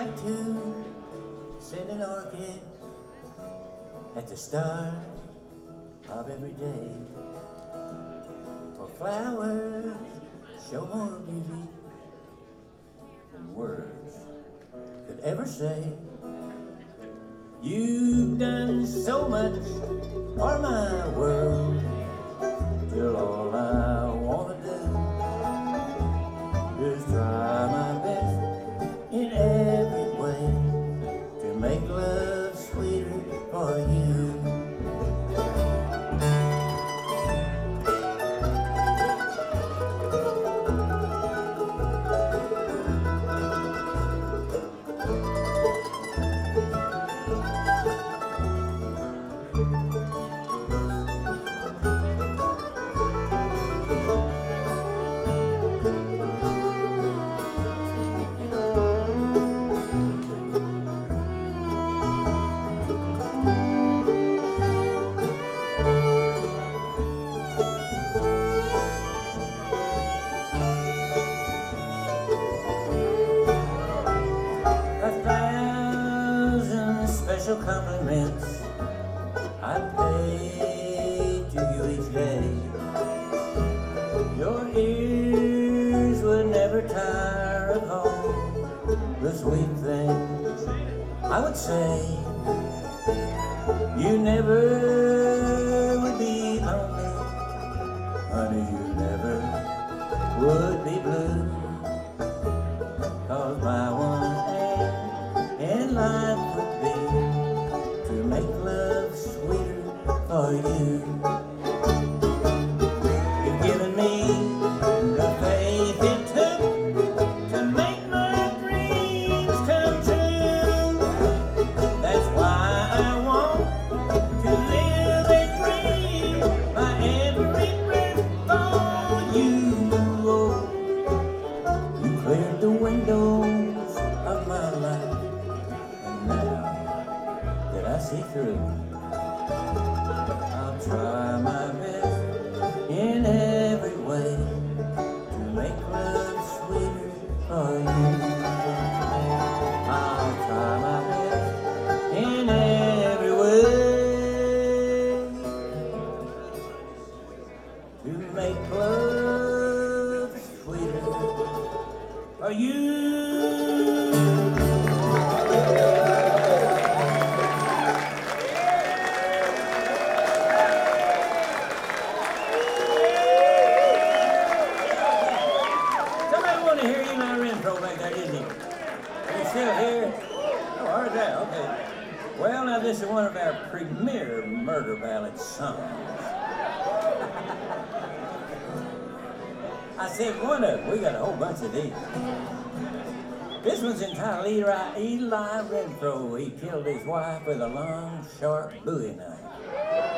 like to send an orchid at the start of every day. For flowers show more beauty than words could ever say. You've done so much for my world, till all I wanna do is try my best in every way to make love sweeter for you. Special compliments I pay to you each day. Your ears would never tire of all the sweet things I would say. You never would be lonely, honey, you never would be blue, 'cause my one aim in life would be to make love sweeter for you. You've given me the faith it took to make my dreams come true. That's why I want to live and breathe my every breath for you. Oh, you cleared the windows of my life, and now that I see through, I'll try my best in every way to make love sweeter for you. I'll try my best in every way to make love sweeter for you. Still here? Oh, how's that? Okay. Well, now this is one of our premier murder ballad songs. I said one of them. We got a whole bunch of these. This one's entitled Eli Renfro. He killed his wife with a long, sharp Bowie knife.